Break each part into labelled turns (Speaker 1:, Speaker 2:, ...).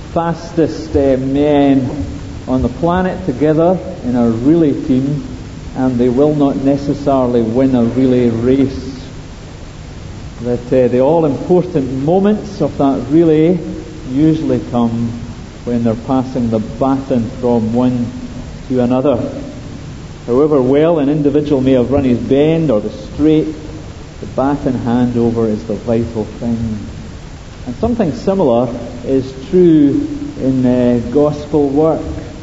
Speaker 1: fastest men on the planet together in a relay team, and they will not necessarily win a relay race. That the all-important moments of that relay usually come when they're passing the baton from one to another. However well an individual may have run his bend or the straight, the baton handover is the vital thing. And something similar is true in gospel work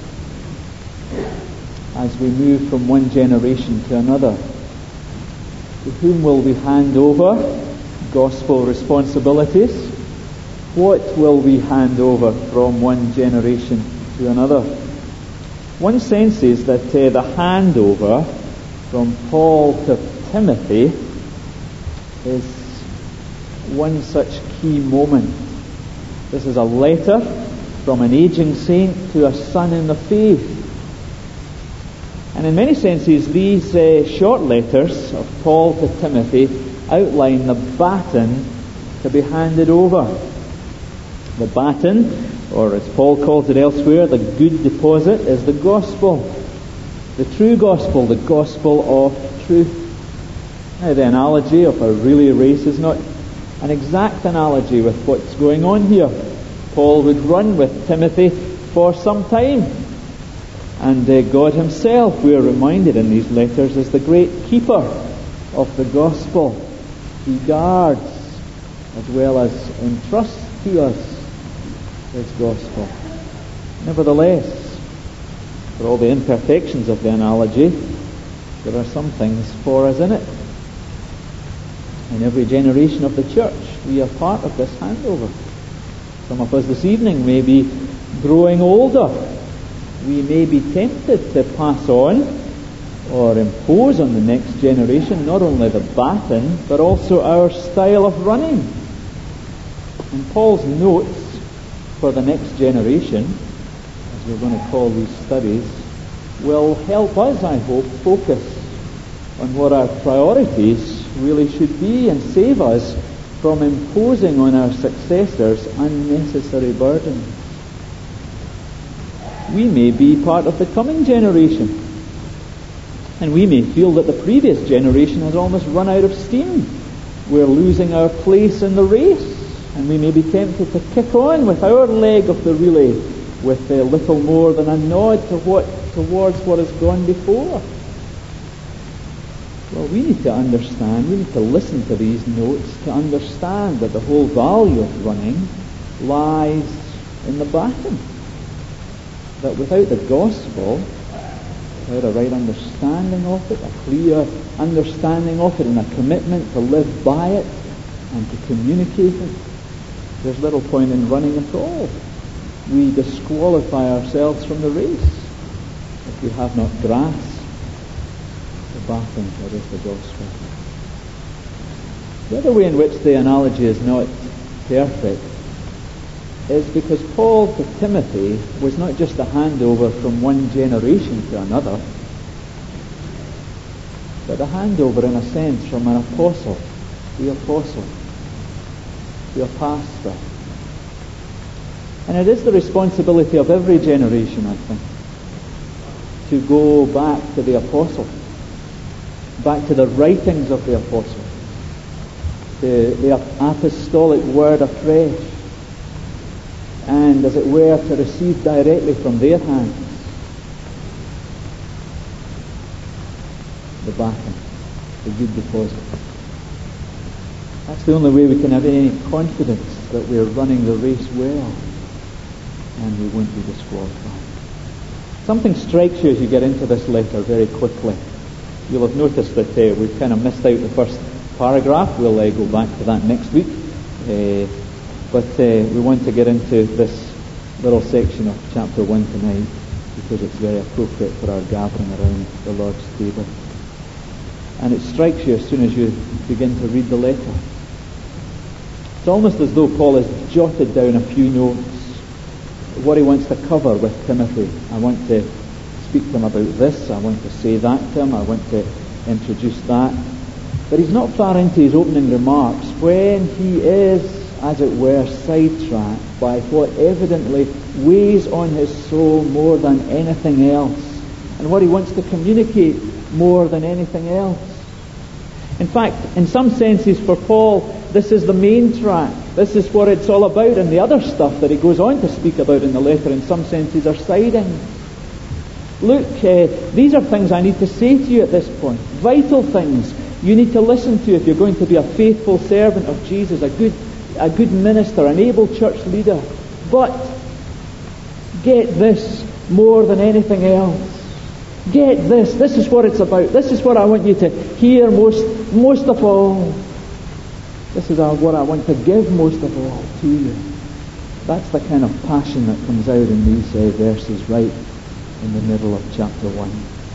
Speaker 1: as we move from one generation to another. To whom will we hand over gospel responsibilities? What will we hand over from one generation to another? One senses that the handover from Paul to Timothy is one such key moment. This is a letter from an aging saint to a son in the faith. And in many senses, these short letters of Paul to Timothy outline the baton to be handed over. The baton, or as Paul calls it elsewhere, the good deposit, is the gospel. The true gospel, the gospel of truth. Now, the analogy of a relay race is not an exact analogy with what's going on here. Paul would run with Timothy for some time. And God himself, we are reminded in these letters, is the great keeper of the gospel. He guards as well as entrusts to us his gospel. Nevertheless, for all the imperfections of the analogy, there are some things for us in it. In every generation of the church, we are part of this handover. Some of us this evening may be growing older. We may be tempted to pass on or impose on the next generation not only the baton, but also our style of running. And Paul's notes for the next generation, as we're going to call these studies, will help us, I hope, focus on what our priorities really should be and save us from imposing on our successors unnecessary burdens. We may be part of the coming generation, and we may feel that the previous generation has almost run out of steam. We're losing our place in the race, and we may be tempted to kick on with our leg of the relay with a little more than a nod towards what has gone before. Well, we need to understand, we need to listen to these notes to understand that the whole value of running lies in the baton. That without the gospel, without a right understanding of it, a clear understanding of it, and a commitment to live by it and to communicate it, there's little point in running at all. We disqualify ourselves from the race if we have not grasped the baton that is the gospel. The other way in which the analogy is not perfect is because Paul to Timothy was not just a handover from one generation to another, but a handover in a sense from an apostle to a pastor. And it is the responsibility of every generation, I think, to go back to the apostle, back to the writings of the apostle, to the apostolic word afresh, and, as it were, to receive directly from their hands the baton, the good deposit. That's the only way we can have any confidence that we're running the race well, and we won't be disqualified. Something strikes you as you get into this letter very quickly. You'll have noticed that we've kind of missed out the first paragraph. We'll go back to that next week. But we want to get into this little section of chapter 1 tonight because it's very appropriate for our gathering around the Lord's table. And it strikes you as soon as you begin to read the letter. It's almost as though Paul has jotted down a few notes, what he wants to cover with Timothy. I want to speak to him about this, I want to say that to him, I want to introduce that. But he's not far into his opening remarks when he is as it were, sidetracked by what evidently weighs on his soul more than anything else, and what he wants to communicate more than anything else. In fact, in some senses for Paul, this is the main track. This is what it's all about, and the other stuff that he goes on to speak about in the letter, in some senses, are sidings. Look, these are things I need to say to you at this point. Vital things you need to listen to if you're going to be a faithful servant of Jesus, a good minister, an able church leader. But get this more than anything else. Get this. This is what it's about. This is what I want you to hear most of all. This is what I want to give most of all to you. That's the kind of passion that comes out in these verses right in the middle of chapter 1.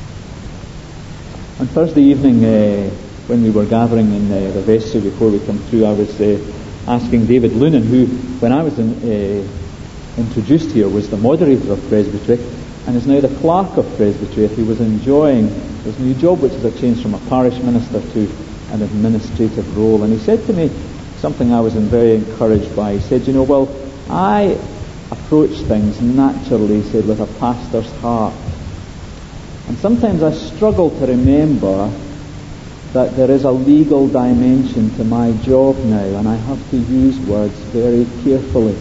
Speaker 1: On Thursday evening, when we were gathering in the vestry before we come through, I was asking David Lunan, who, when I was introduced here, was the moderator of Presbytery and is now the clerk of Presbytery, if he was enjoying his new job, which is a change from a parish minister to an administrative role. And he said to me something I was very encouraged by. He said, well, I approach things naturally, he said, with a pastor's heart. And sometimes I struggle to remember that there is a legal dimension to my job now, and I have to use words very carefully.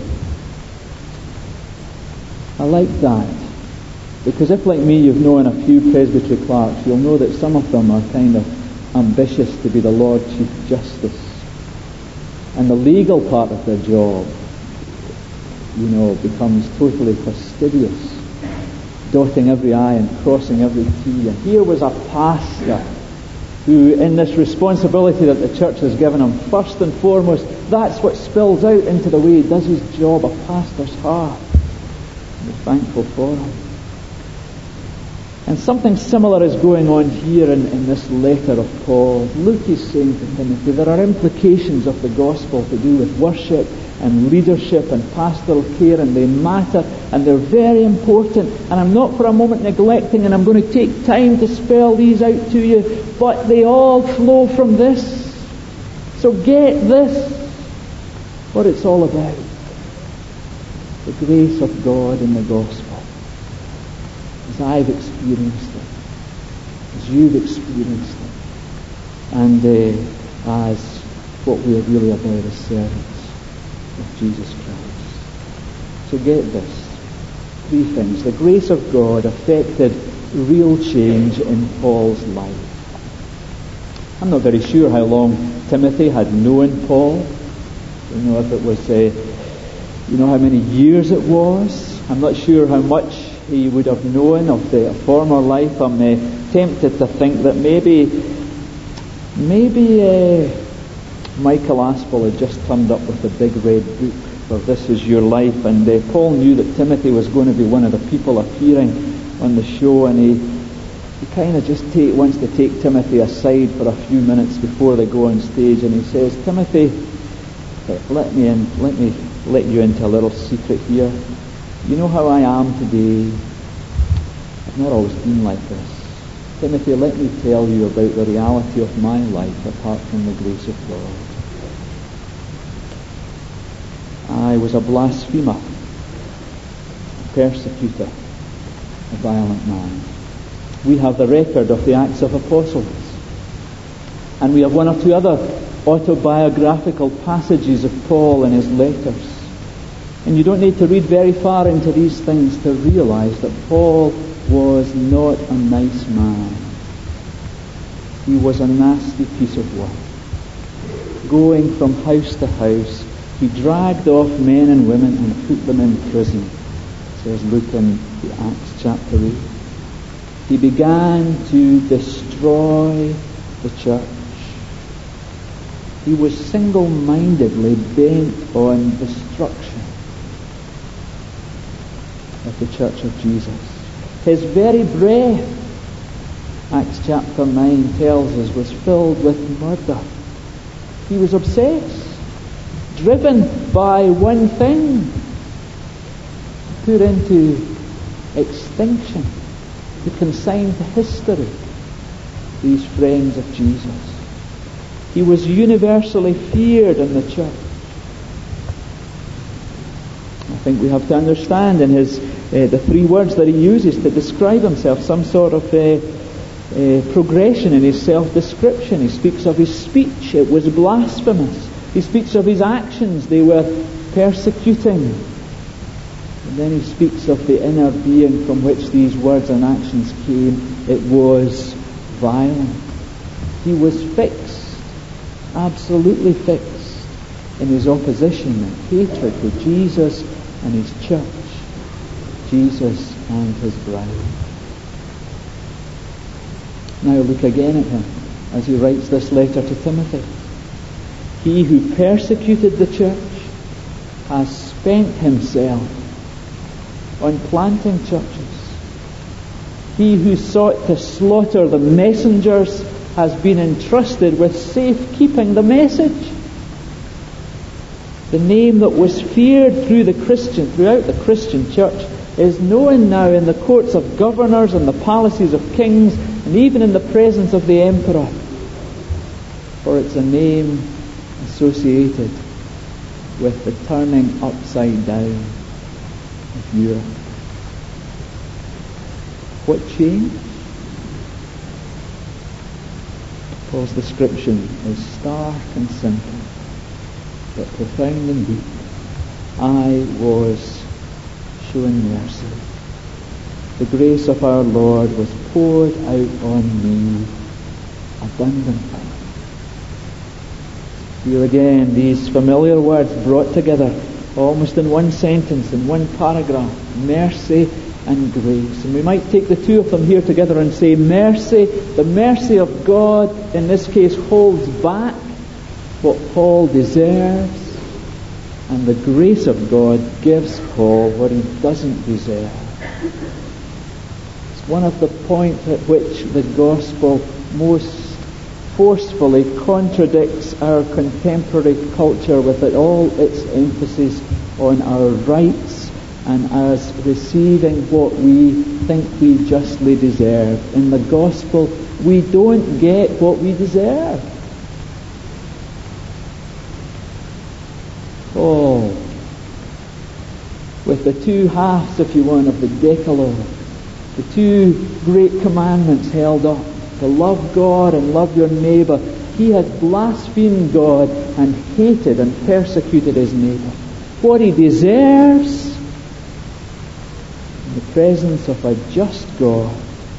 Speaker 1: I like that, because if, like me, you've known a few presbytery clerks, you'll know that some of them are kind of ambitious to be the Lord Chief Justice. And the legal part of their job, becomes totally fastidious, dotting every I and crossing every T. And here was a pastor who, in this responsibility that the church has given him, first and foremost, that's what spills out into the way he does his job, a pastor's heart. We're thankful for him. And something similar is going on here in this letter of Paul. Luke is saying to Timothy, there are implications of the gospel to do with worship and leadership and pastoral care, and they matter, and they're very important. And I'm not for a moment neglecting, and I'm going to take time to spell these out to you, but they all flow from this. So get this, what it's all about. The grace of God in the gospel. As I've experienced it, as you've experienced it, and as what we're really about as servants of Jesus Christ. So get this. 3 things. The grace of God affected real change in Paul's life. I'm not very sure how long Timothy had known Paul. I don't know if it was, how many years it was. I'm not sure how much he would have known of the former life. I'm tempted to think that maybe Michael Aspel had just turned up with a big red book for This Is Your Life, and Paul knew that Timothy was going to be one of the people appearing on the show, and he kind of just wants to take Timothy aside for a few minutes before they go on stage, and he says, Timothy, let me let you into a little secret here. You know how I am today? I've not always been like this. Timothy, let me tell you about the reality of my life apart from the grace of God. I was a blasphemer, a persecutor, a violent man. We have the record of the Acts of Apostles. And we have 1 or 2 other autobiographical passages of Paul in his letters. And you don't need to read very far into these things to realize that Paul was not a nice man. He was a nasty piece of work. Going from house to house, he dragged off men and women and put them in prison, says Luke in the Acts chapter 8. He began to destroy the church. He was single-mindedly bent on destruction of the church of Jesus. His very breath, Acts chapter 9 tells us, was filled with murder. He was obsessed, driven by one thing, to put into extinction, to consign to history these friends of Jesus. He was universally feared in the church. think we have to understand in his the three words that he uses to describe himself, some sort of progression in his self-description. He speaks of his speech, it was blasphemous. He speaks of his actions, they were persecuting. And then he speaks of the inner being from which these words and actions came. It was violent. He was fixed, absolutely fixed, in his opposition and hatred to Jesus and his church, Jesus and his bride. Now look again at him as he writes this letter to Timothy. He who persecuted the church has spent himself on planting churches. He who sought to slaughter the messengers has been entrusted with safekeeping the message. The name that was feared throughout the Christian church is known now in the courts of governors and the palaces of kings and even in the presence of the emperor. For it's a name associated with the turning upside down of Europe. What changed? Paul's description is stark and simple, but profound and deep. I was shown mercy. The grace of our Lord was poured out on me abundantly. Here again, these familiar words brought together almost in one sentence, in one paragraph. Mercy and grace. And we might take the two of them here together and say mercy, the mercy of God in this case holds back what Paul deserves, and the grace of God gives Paul what he doesn't deserve. It's one of the points at which the gospel most forcefully contradicts our contemporary culture with all its emphasis on our rights and as receiving what we think we justly deserve. In the gospel, we don't get what we deserve. Paul, with the two halves, if you want, of the Decalogue, the two great commandments held up, to love God and love your neighbour, he had blasphemed God and hated and persecuted his neighbour. What he deserves in the presence of a just God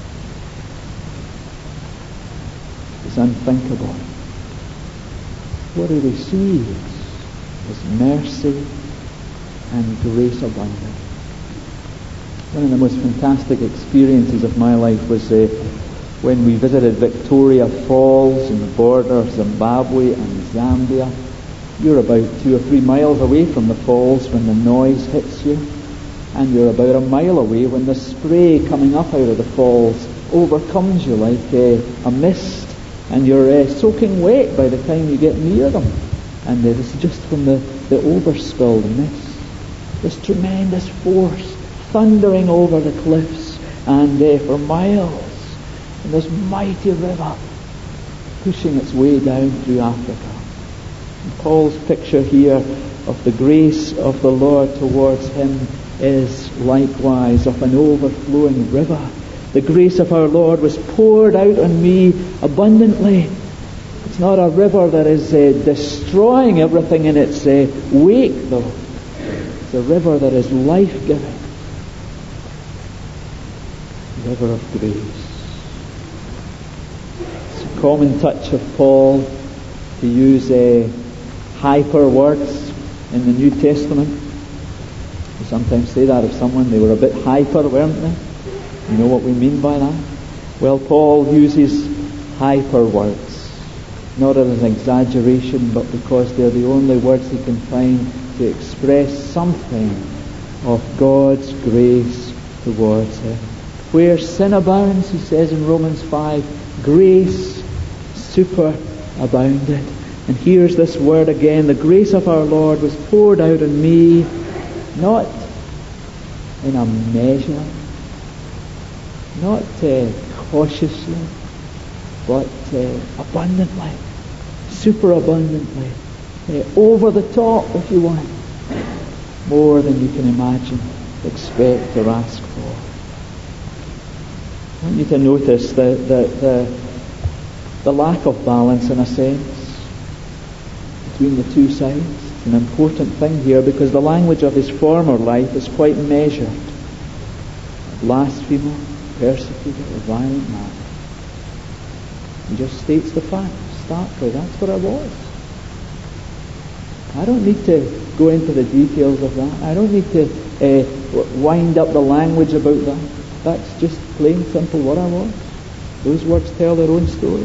Speaker 1: is unthinkable. What he receives is mercy and grace abundant. One of the most fantastic experiences of my life was when we visited Victoria Falls in the border of Zimbabwe and Zambia. You're about 2 or 3 miles away from the falls when the noise hits you, and you're about a mile away when the spray coming up out of the falls overcomes you like a mist, and you're soaking wet by the time you get near them. And this is just from the overspill, the mist. This tremendous force thundering over the cliffs, and for miles, and this mighty river pushing its way down through Africa. And Paul's picture here of the grace of the Lord towards him is likewise of an overflowing river. The grace of our Lord was poured out on me abundantly. It's not a river that is destroying everything in its wake, though. It's a river that is life-giving. River of grace. Common touch of Paul to use hyper words in the New Testament. We sometimes say that of someone, they were a bit hyper, weren't they? You know what we mean by that? Well, Paul uses hyper words, not as an exaggeration, but because they're the only words he can find to express something of God's grace towards him. Where sin abounds, he says in Romans 5, grace superabounded. And here's this word again: the grace of our Lord was poured out on me, not in a measure, not cautiously, but abundantly, superabundantly, over the top, if you want. more than you can imagine, expect, or ask for. I want you to notice the lack of balance, in a sense, between the two sides. It's an important thing here, because the language of his former life is quite measured. A blasphemer, persecutor, a violent man. He just states the fact, starkly. That's what I was. I don't need to go into the details of that. I don't need to wind up the language about that. That's just plain simple what I was. Those words tell their own story.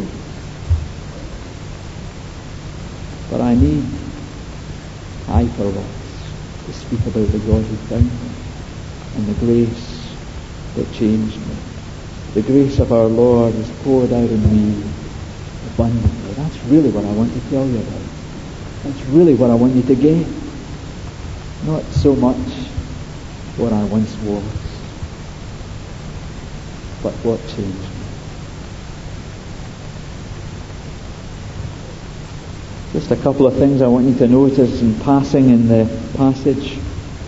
Speaker 1: But I need hyperwords to speak about the God who found me and the grace that changed me. The grace of our Lord is poured out in me abundantly. That's really what I want to tell you about. That's really what I want you to get. Not so much what I once was, but what changed me. Just a couple of things I want you to notice in passing in the passage.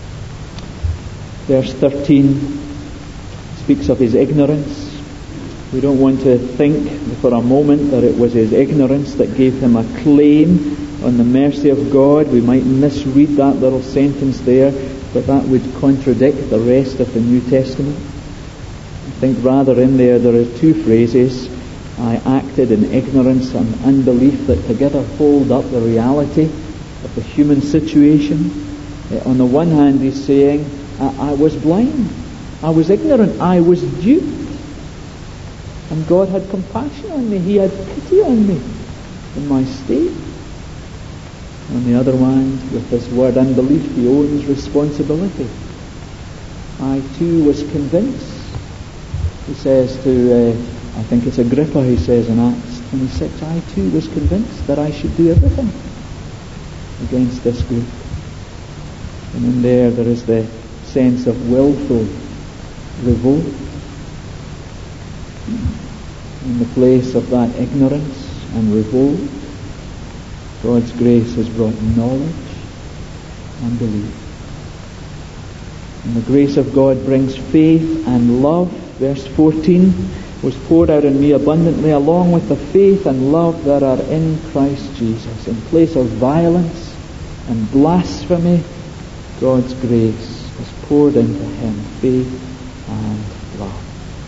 Speaker 1: Verse 13 speaks of his ignorance. We don't want to think for a moment that it was his ignorance that gave him a claim on the mercy of God. We might misread that little sentence there, but that would contradict the rest of the New Testament. I think rather in there are two phrases: I acted in ignorance and unbelief, that together hold up the reality of the human situation. On the one hand, he's saying, I was blind, I was ignorant, I was duped, and God had compassion on me. He had pity on me in my state. On the other hand, with this word unbelief, he owns responsibility. I too was convinced. He says to, I think it's Agrippa, he says in Acts 26, I too was convinced that I should do everything against this group. And in there is the sense of willful revolt. In the place of that ignorance and revolt, God's grace has brought knowledge and belief. And the grace of God brings faith and love. Verse 14, was poured out on me abundantly, along with the faith and love that are in Christ Jesus. In place of violence and blasphemy, God's grace is poured into him, faith and love.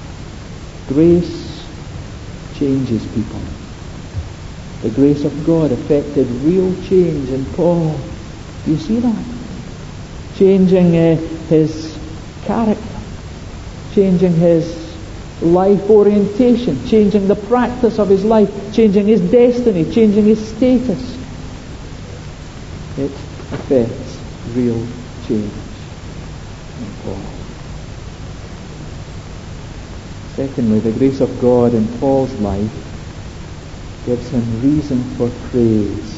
Speaker 1: Grace changes people. The grace of God affected real change in Paul. Do you see that? Changing his character, changing his life orientation, changing the practice of his life, changing his destiny, changing his status. It affects real change in Paul. Secondly, the grace of God in Paul's life gives him reason for praise.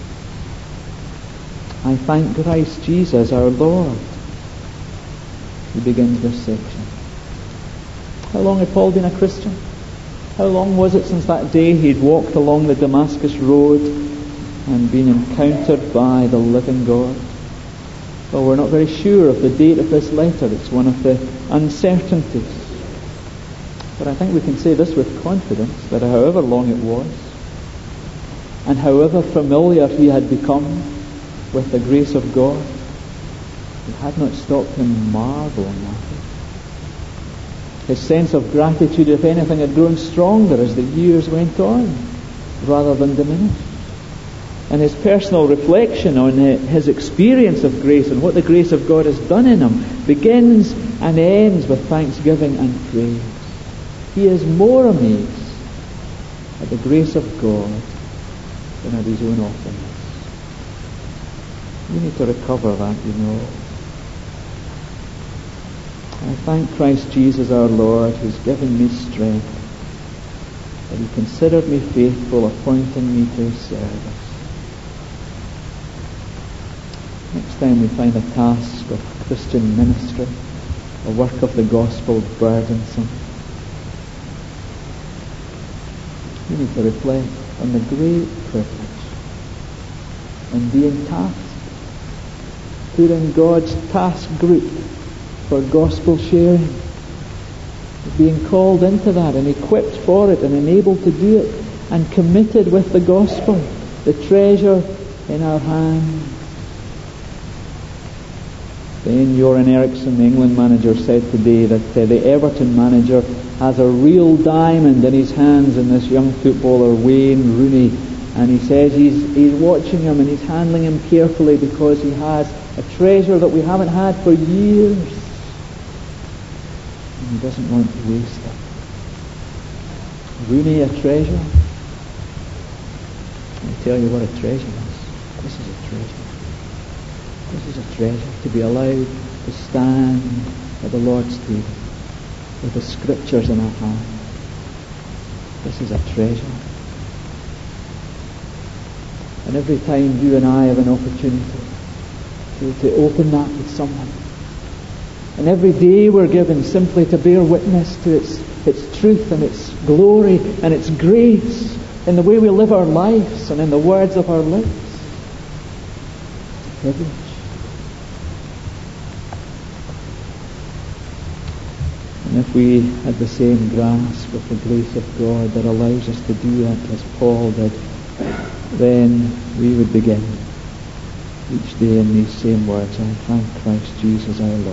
Speaker 1: I thank Christ Jesus our Lord. He begins this section. How long had Paul been a Christian? How long was it since that day he'd walked along the Damascus road and been encountered by the living God? Well, we're not very sure of the date of this letter. It's one of the uncertainties. But I think we can say this with confidence, that however long it was, and however familiar he had become with the grace of God, it had not stopped him marveling at it. His sense of gratitude, if anything, had grown stronger as the years went on, rather than diminished. And his personal reflection on his experience of grace and what the grace of God has done in him begins and ends with thanksgiving and praise. He is more amazed at the grace of God than at his own awfulness. We need to recover that, you know. I thank Christ Jesus our Lord, who's given me strength, that he considered me faithful, appointing me to his service. Next time we find a task of Christian ministry, a work of the gospel burdensome, we need to reflect on the great privilege in being tasked to who are in God's task group for gospel sharing, being called into that and equipped for it and enabled to do it and committed with the gospel, the treasure in our hands. Ben Göran Eriksson, the England manager, said today that the Everton manager has a real diamond in his hands in this young footballer Wayne Rooney, and he says he's watching him and he's handling him carefully because he has a treasure that we haven't had for years, and he doesn't want to waste it. Rooney, a treasure? I'll tell you what a treasure is. This is a treasure. This is a treasure, to be allowed to stand at the Lord's table with the Scriptures in our hand. This is a treasure. And every time you and I have an opportunity to open that with someone, and every day we're given simply to bear witness to its truth and its glory and its grace in the way we live our lives and in the words of our lips, it's a privilege. And if we had the same grasp of the grace of God that allows us to do that as Paul did, then we would begin each day in these same words, I thank Christ Jesus our Lord.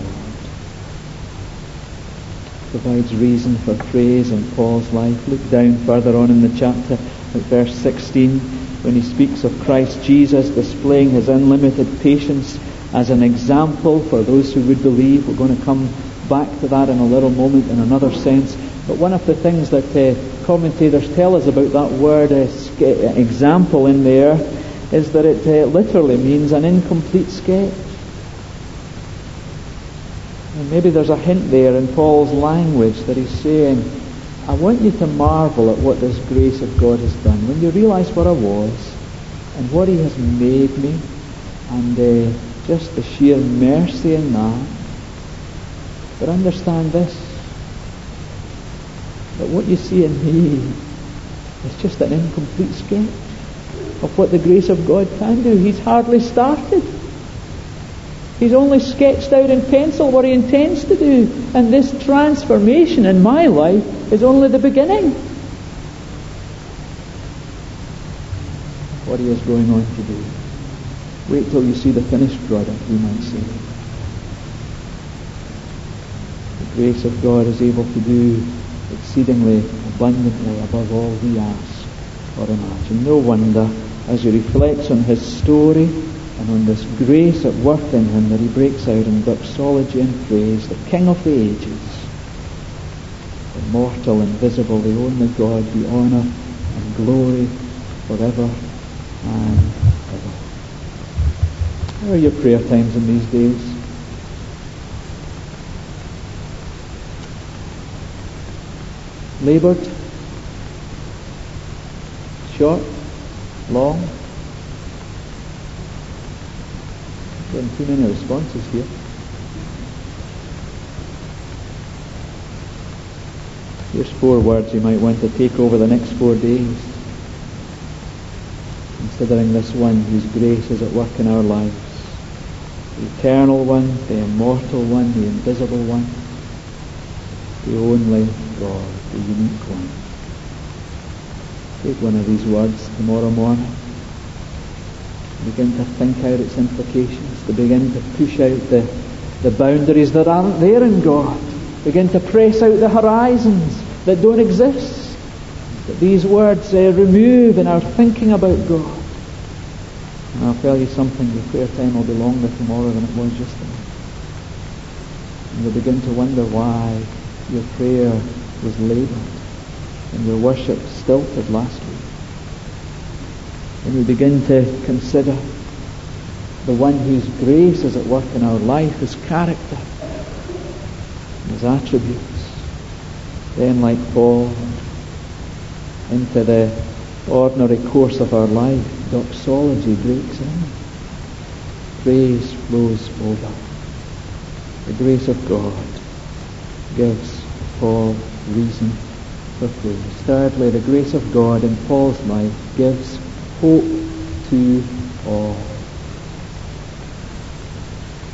Speaker 1: Provides reason for praise in Paul's life. Look down further on in the chapter at verse 16 when he speaks of Christ Jesus displaying his unlimited patience as an example for those who would believe. We're going to come back to that in a little moment in another sense. But one of the things that commentators tell us about that word example in there is that it literally means an incomplete sketch. And maybe there's a hint there in Paul's language that he's saying, I want you to marvel at what this grace of God has done. When you realize what I was and what he has made me, and just the sheer mercy in that. But understand this, that what you see in me is just an incomplete sketch of what the grace of God can do. He's hardly started. He's only sketched out in pencil what he intends to do. And this transformation in my life is only the beginning. What he is going on to do. Wait till you see the finished product, we might say. The grace of God is able to do exceedingly abundantly above all we ask or imagine. No wonder, as he reflects on his story and on this grace at work in him, that he breaks out in doxology and praise, the King of the ages, immortal, invisible, the only God, be honour and glory forever and ever. How are your prayer times in these days? Laboured? Short? Long? Getting too many responses here. Here's 4 words you might want to take over the next 4 days, considering this one whose grace is at work in our lives. The eternal one, the immortal one, the invisible one, the only God, the unique one. Take one of these words tomorrow morning. Begin to think out its implications, to begin to push out the boundaries that aren't there in God. Begin to press out the horizons that don't exist, that these words remove in our thinking about God. And I'll tell you something, your prayer time will be longer tomorrow than it was yesterday. And you'll begin to wonder why your prayer was laboured and your worship stilted last week. And we begin to consider the one whose grace is at work in our life, his character, his attributes. Then, like Paul, into the ordinary course of our life, doxology breaks in. Praise flows over. The grace of God gives Paul reason for praise. Thirdly, the grace of God in Paul's life gives hope to all.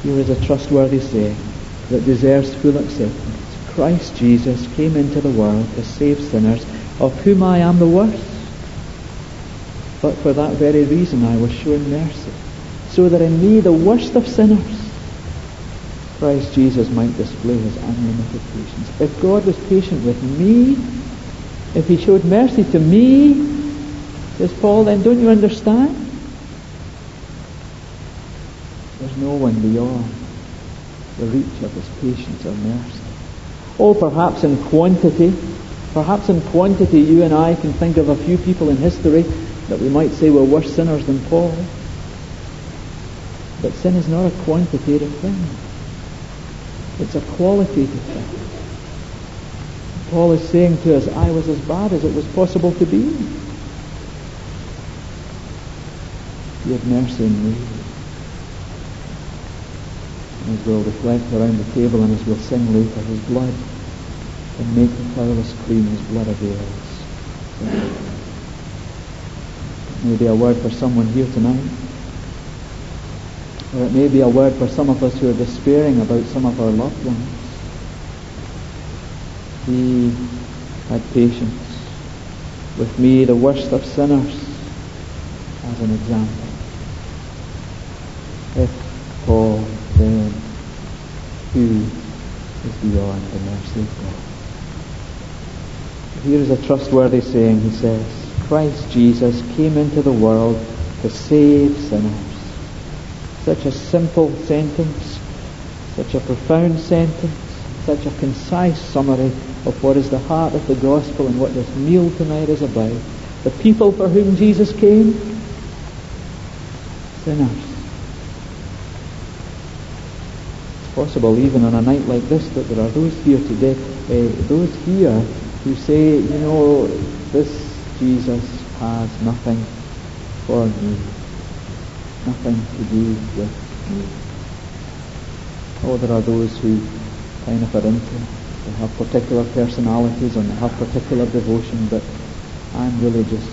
Speaker 1: Here is a trustworthy saying that deserves full acceptance. Christ Jesus came into the world to save sinners, of whom I am the worst. But for that very reason I was shown mercy, so that in me, the worst of sinners, Christ Jesus might display his unlimited patience. If God was patient with me, if he showed mercy to me, says Paul, then don't you understand? There's no one beyond the reach of his patience or mercy. Oh, perhaps in quantity, you and I can think of a few people in history that we might say were worse sinners than Paul. But sin is not a quantitative thing. It's a qualitative thing. Paul is saying to us, I was as bad as it was possible to be. He had mercy on me. And as we'll reflect around the table and as we'll sing later, his blood can make the flowers clean, his blood avails. Maybe a word for someone here tonight. Or it may be a word for some of us who are despairing about some of our loved ones. He had patience with me, the worst of sinners, as an example. If Paul, then who is beyond the mercy of God? Here is a trustworthy saying. He says, Christ Jesus came into the world to save sinners. Such a simple sentence, such a profound sentence, such a concise summary of what is the heart of the gospel and what this meal tonight is about. The people for whom Jesus came, sinners. It's possible even on a night like this that there are those here today, those here who say, you know, this Jesus has nothing for me, nothing to do with me. Oh, there are those who kind of are into, they have particular personalities and they have particular devotion, but I'm just,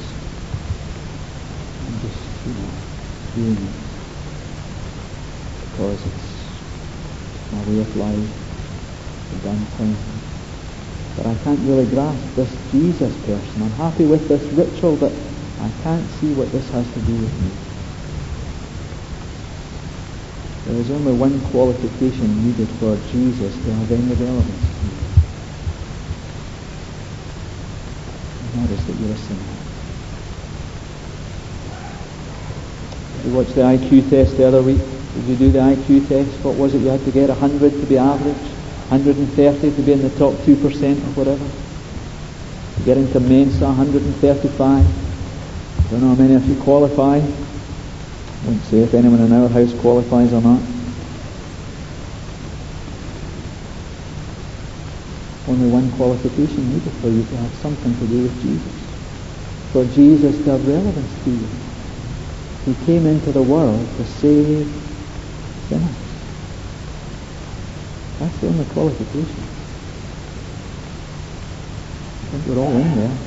Speaker 1: doing it because it's my way of life, a done thing. But I can't really grasp this Jesus person. I'm happy with this ritual, but I can't see what this has to do with me. There is only one qualification needed for Jesus to have any relevance to you. And that is that you're a sinner. We watched the IQ test the other week. Did you do the IQ test? What was it you had to get? 100 to be average? 130 to be in the top 2% or whatever? To get into Mensa, 135. I don't know how many of you qualify. I won't say if anyone in our house qualifies or not. Only one qualification needed for you to have something to do with Jesus. For Jesus to have relevance to you. He came into the world to save sinners. That's the only qualification. I think we're all in there.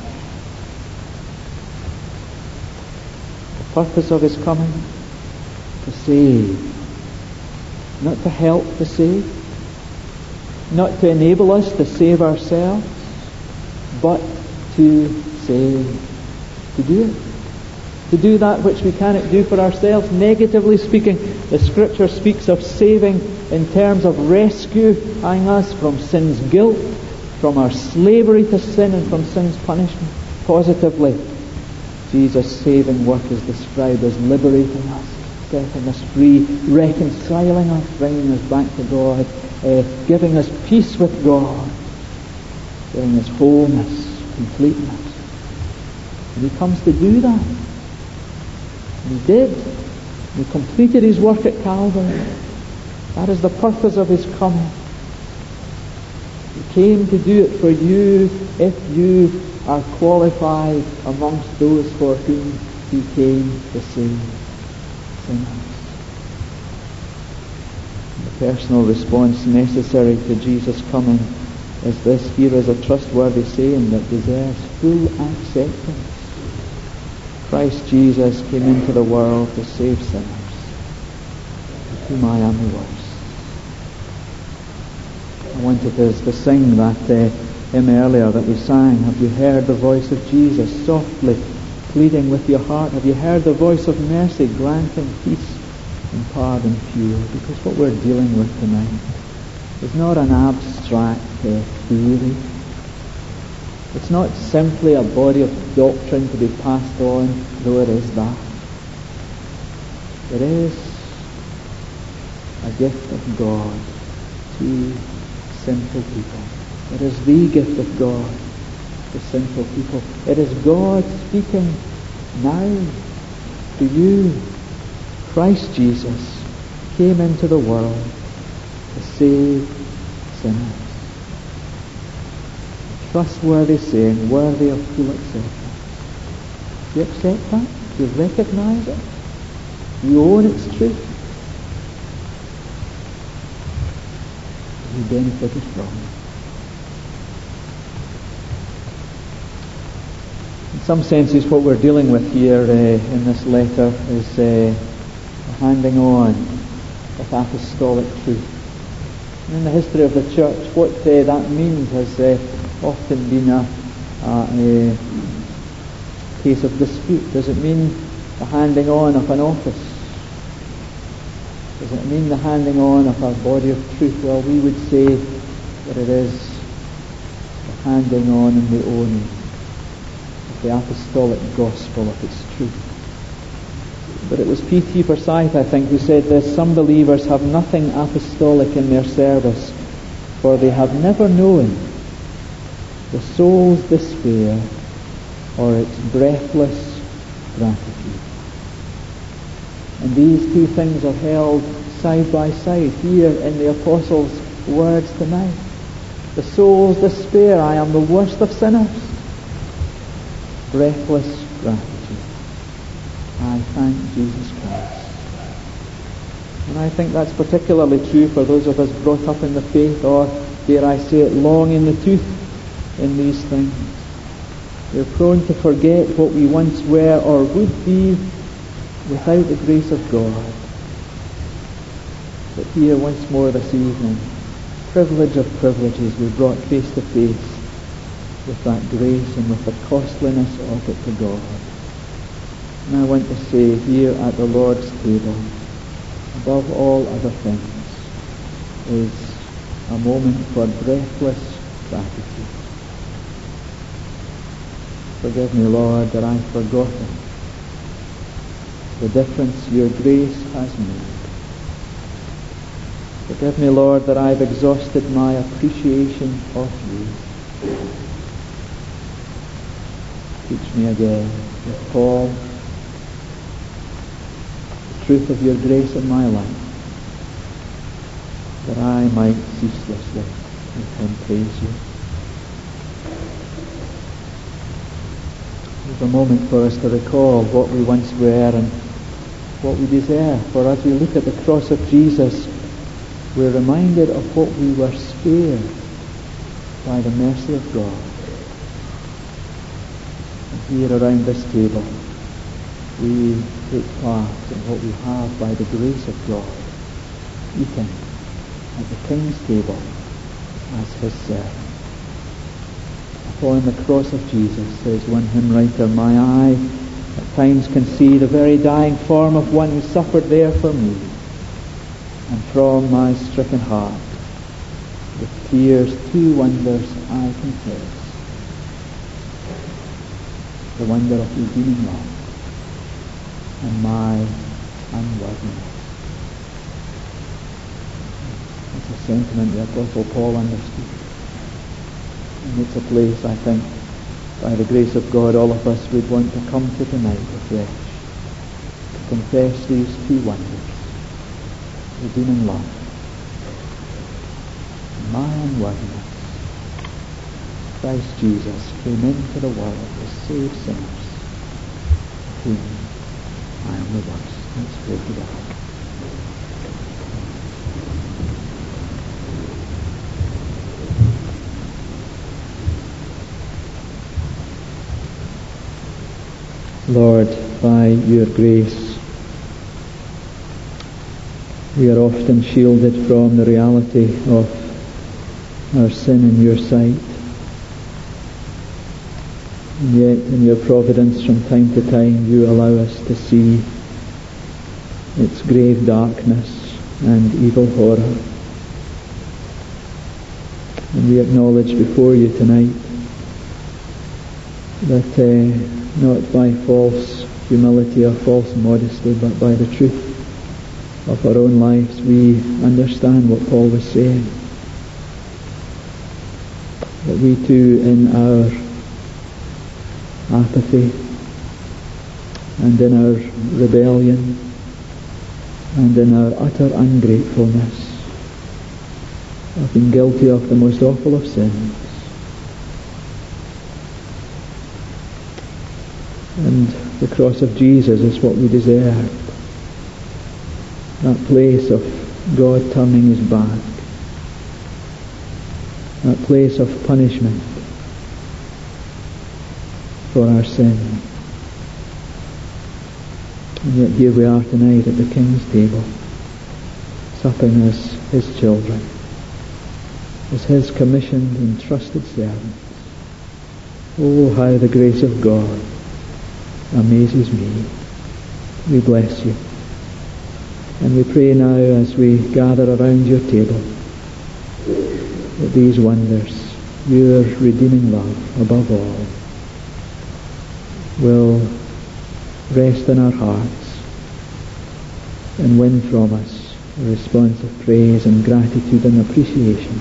Speaker 1: The purpose of his coming, to save. Not to help to save. Not to enable us to save ourselves, but to save. To do it. To do that which we cannot do for ourselves. Negatively speaking, the Scripture speaks of saving in terms of rescuing us from sin's guilt, from our slavery to sin and from sin's punishment. Positively, Jesus' saving work is described as liberating us, setting us free, reconciling us, bringing us back to God, giving us peace with God, giving us wholeness, completeness. And He comes to do that. And He did. He completed His work at Calvary. That is the purpose of His coming. He came to do it for you if you are qualified amongst those for whom He came to save sinners. The personal response necessary to Jesus' coming is this. Here is a trustworthy saying that deserves full acceptance. Christ Jesus came into the world to save sinners, of whom I am the worst. wanted us to sing that hymn earlier that we sang. Have you heard the voice of Jesus softly pleading with your heart? Have you heard the voice of mercy granting peace and pardon pure? Because what we're dealing with tonight is not an abstract theory. It's not simply a body of doctrine to be passed on, though it is that. It is a gift of God to simple people. It is the gift of God to simple people. It is God speaking now to you. Christ Jesus came into the world to save sinners. A trustworthy saying, worthy of full acceptance. Do you accept that? Do you recognize it? Do you own its truth? You benefited from it. In some senses, what we're dealing with here in this letter is the handing on of apostolic truth. And in the history of the church, what that means has often been a case of dispute. Does it mean the handing on of an office? Does it mean the handing on of a body of truth? Well, we would say that it is the handing on and the owning of the apostolic gospel of its truth. But it was P.T. Forsyth, I think, who said this: some believers have nothing apostolic in their service, for they have never known the soul's despair or its breathless gratitude. And these two things are held side by side here in the Apostles' words tonight. The soul's despair, I am the worst of sinners. Breathless gratitude, I thank Jesus Christ. And I think that's particularly true for those of us brought up in the faith, or dare I say it, long in the tooth in these things. We're prone to forget what we once were or would be without the grace of God. But here once more this evening, privilege of privileges, we're brought face to face with that grace and with the costliness of it to God. And I want to say here at the Lord's table, above all other things, is a moment for breathless gratitude. Forgive me, Lord, that I've forgotten the difference your grace has made. Forgive me, Lord, that I've exhausted my appreciation of you. Teach me again, with Paul, the truth of your grace in my life, that I might ceaselessly with him praise you. There's a moment for us to recall what we once were and what we deserve. For as we look at the cross of Jesus, we're reminded of what we were spared by the mercy of God. And here around this table, we take part in what we have by the grace of God, eating at the King's table as his servant. Upon the cross of Jesus, says one hymn writer, my eye at times can see the very dying form of one who suffered there for me. And from my stricken heart, with tears two wonders I confess. The wonder of redeeming love and my unworthiness. It's a sentiment the Apostle Paul understood. And it's a place, I think, by the grace of God, all of us would want to come to tonight afresh, to confess these two wonders: redeeming love, and my unworthiness. Christ Jesus came into the world to save sinners, of whom I am the worst. Let's pray together. Lord, by your grace, we are often shielded from the reality of our sin in your sight. And yet in your providence from time to time you allow us to see its grave darkness and evil horror. And we acknowledge before you tonight that not by false humility or false modesty, but by the truth of our own lives, we understand what Paul was saying. That we too, in our apathy and in our rebellion and in our utter ungratefulness, have been guilty of the most awful of sins. And the cross of Jesus is what we deserve. That place of God turning his back. That place of punishment for our sin. And yet here we are tonight at the King's table, supping as his children, as his commissioned and trusted servants. Oh, how the grace of God amazes me. We bless you. And we pray now as we gather around your table that these wonders, your redeeming love above all, will rest in our hearts and win from us a response of praise and gratitude and appreciation.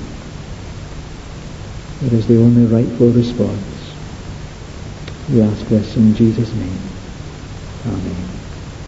Speaker 1: It is the only rightful response. We ask this in Jesus' name. Amen.